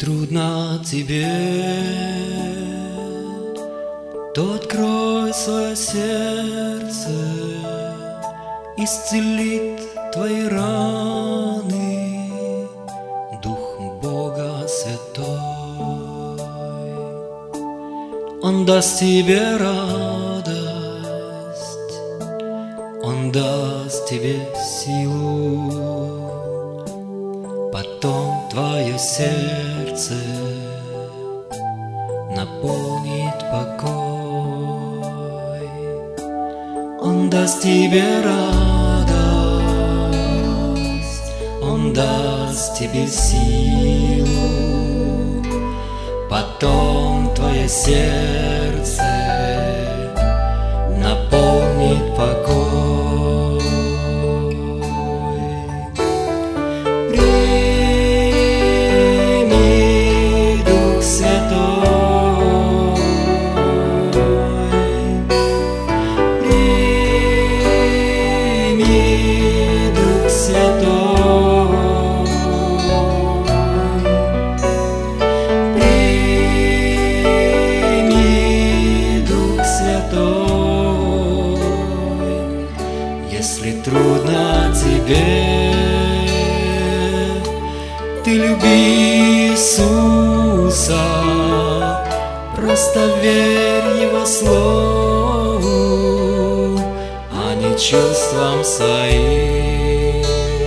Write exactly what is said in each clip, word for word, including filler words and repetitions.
трудно тебе, то открой свое сердце, исцелит твои раны Дух Бога Святой. Он даст тебе радость, Он даст тебе силу, потом твое сердце наполнит покой. Он даст тебе радость, Он даст тебе силу, потом твое сердце наполнит покой. Если трудно тебе, ты люби Иисуса, просто верь Его Слову, а не чувствам своим.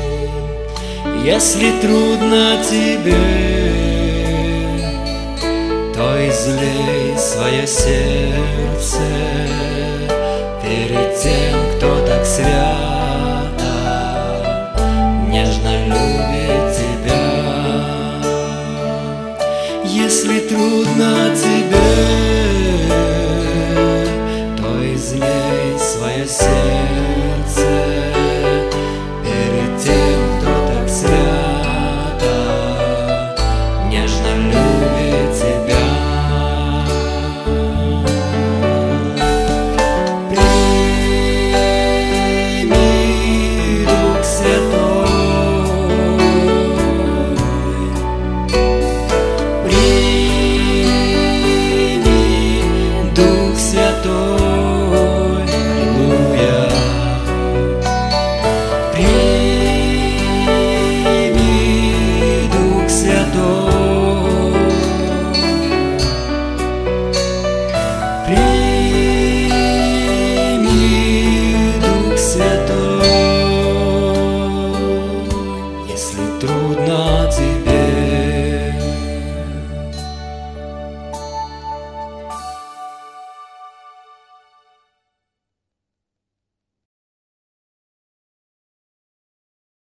Если трудно тебе, то излей свое сердце